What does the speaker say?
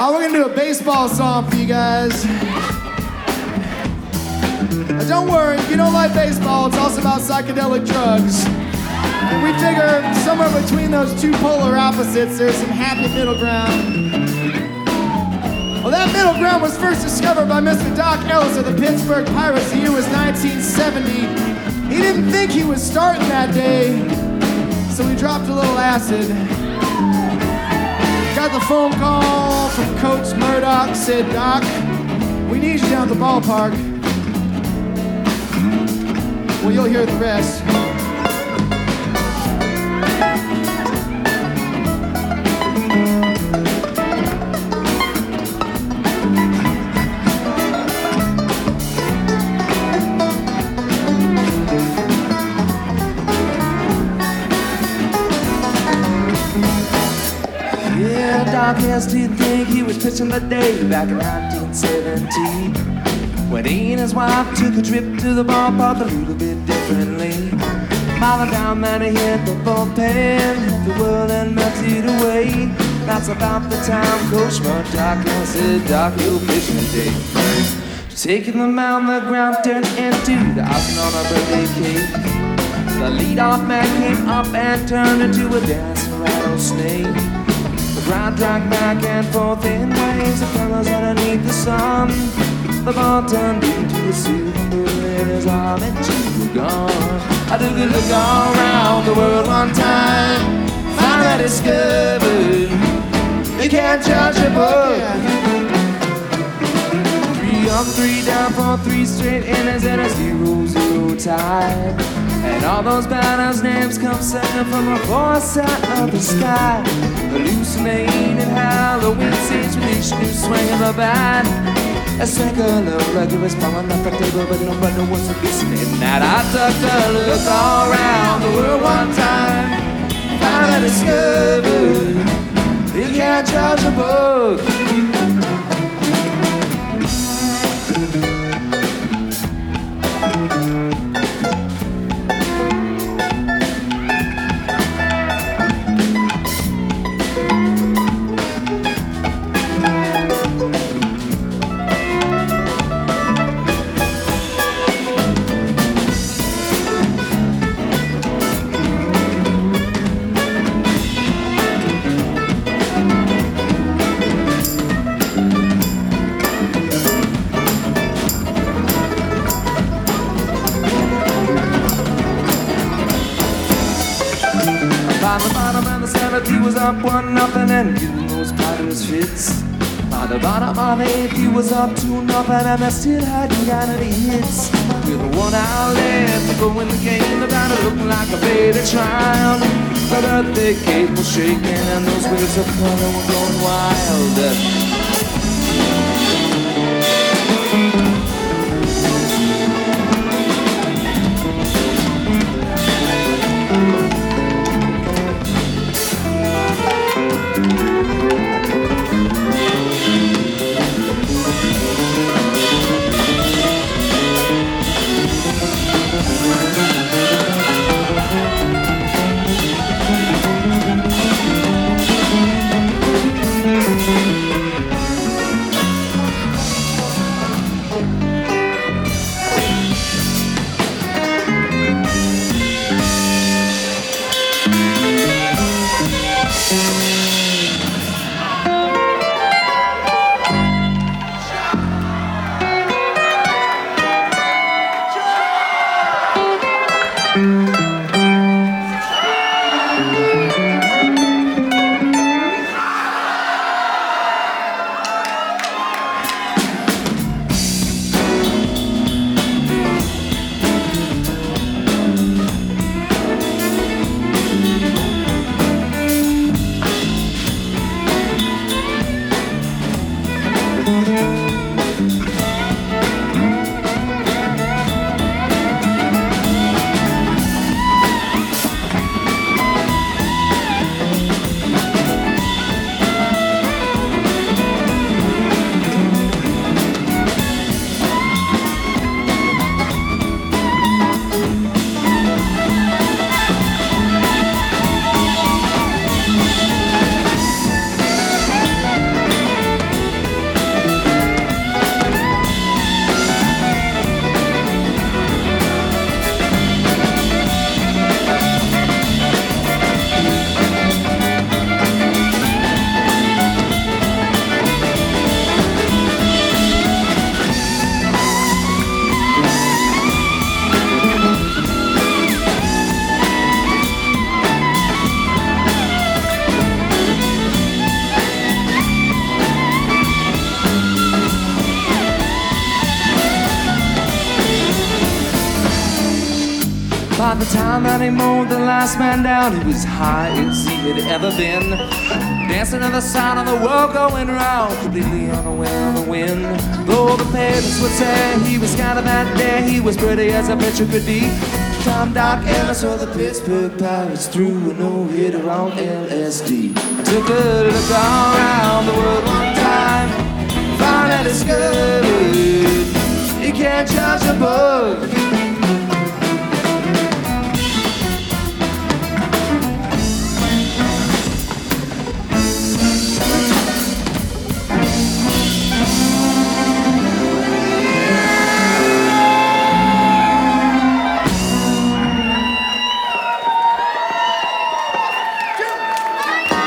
We're gonna do a baseball song for you guys. Don't worry, if you don't like baseball, it's also about psychedelic drugs. And we figure somewhere between those two polar opposites, there's some happy middle ground. Well, that middle ground was first discovered by Mr. Doc Ellis of the Pittsburgh Pirates. The year was 1970. He didn't think he was starting that day, so he dropped a little acid. Got the phone call from Coach Murdoch, said, "Doc, we need you down at the ballpark." Well, you'll hear the rest. Yeah, Doc has to think he was pitching the day back in 1917. When he and his wife took a trip to the ballpark a little bit differently. Smiling down, man, he hit the bullpen, hit the world and melted away. That's about the time Coach Murdoch said, "Doc, you're pitching today." Taking the mound, the ground turned into the icing on a birthday cake. The leadoff man came up and turned into a dancing rattlesnake. The crowd dragged back and forth in waves of colors underneath the sun. The ball turned into a silver in his arm and you were gone. I took a look all around the world one time, finally discovered you can't judge a book. 3 up, 3 down for 3 straight innings and a 0-0 tie. And all those batters' names come second from the far side of the sky. Hallucinating Halloween scenes with each new swing of the bat. A second of record is falling off the table, but nobody wants to listen in that. I took a look all around the world one time, finally discovered you can't judge a book. By the bottom of the 7th, he was up 1-0 and getting those Pirates fits. By the bottom of the 8th, he was up 2-0 and I still hadn't got any hits. With 1 out left to go in the game, the batter looked like a baby child. The birthday cake was shaking and those waves of color were going wild. By the time that he mowed the last man down, he was high as he had ever been. Dancing to the sound of the world going round, completely unaware of the wind. Though the parents would say he was kind of that day, he was pretty as a picture could be. Tom, Doc, Ellis saw the Pittsburgh Pirates threw a no-hitter on LSD. Took a look around the world one time, found that it's good. You can't judge a book